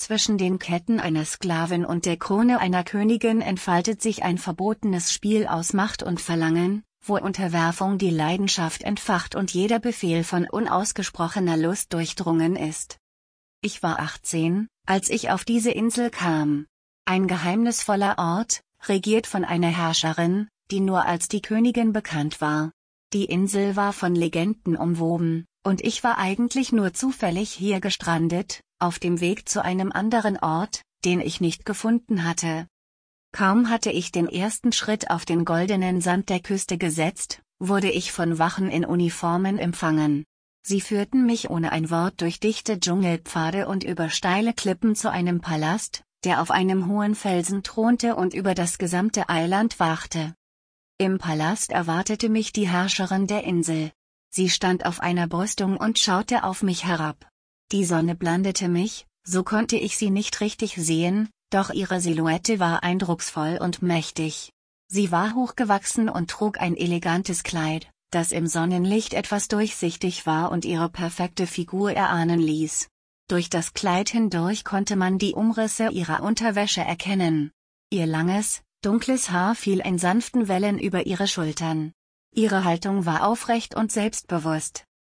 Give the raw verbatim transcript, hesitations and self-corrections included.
Zwischen den Ketten einer Sklavin und der Krone einer Königin entfaltet sich ein verbotenes Spiel aus Macht und Verlangen, wo Unterwerfung die Leidenschaft entfacht und jeder Befehl von unausgesprochener Lust durchdrungen ist. Ich war achtzehn, als ich auf diese Insel kam. Ein geheimnisvoller Ort, regiert von einer Herrscherin, die nur als die Königin bekannt war. Die Insel war von Legenden umwoben, und ich war eigentlich nur zufällig hier gestrandet, auf dem Weg zu einem anderen Ort, den ich nicht gefunden hatte. Kaum hatte ich den ersten Schritt auf den goldenen Sand der Küste gesetzt, wurde ich von Wachen in Uniformen empfangen. Sie führten mich ohne ein Wort durch dichte Dschungelpfade und über steile Klippen zu einem Palast, der auf einem hohen Felsen thronte und über das gesamte Eiland wachte. Im Palast erwartete mich die Herrscherin der Insel. Sie stand auf einer Brüstung und schaute auf mich herab. Die Sonne blendete mich, so konnte ich sie nicht richtig sehen, doch ihre Silhouette war eindrucksvoll und mächtig. Sie war hochgewachsen und trug ein elegantes Kleid, das im Sonnenlicht etwas durchsichtig war und ihre perfekte Figur erahnen ließ. Durch das Kleid hindurch konnte man die Umrisse ihrer Unterwäsche erkennen. Ihr langes, dunkles Haar fiel in sanften Wellen über ihre Schultern. Ihre Haltung war aufrecht und selbstbewusst.